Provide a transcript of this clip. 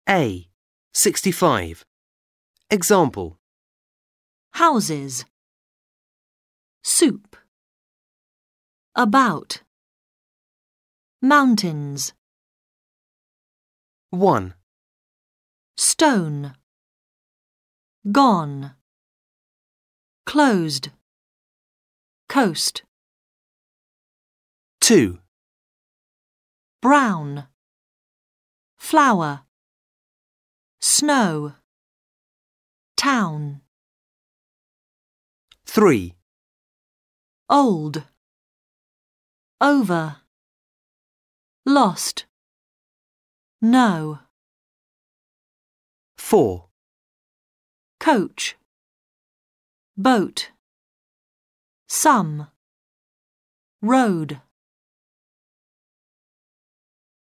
A. 65. Example. Houses. Soup. About. Mountains. 1, Stone. Gone. Closed. Coast. 2, Brown. Flower. Snow. Town. 3, Old. Over. Lost. No. 4, Coach. Boat. Some. Road.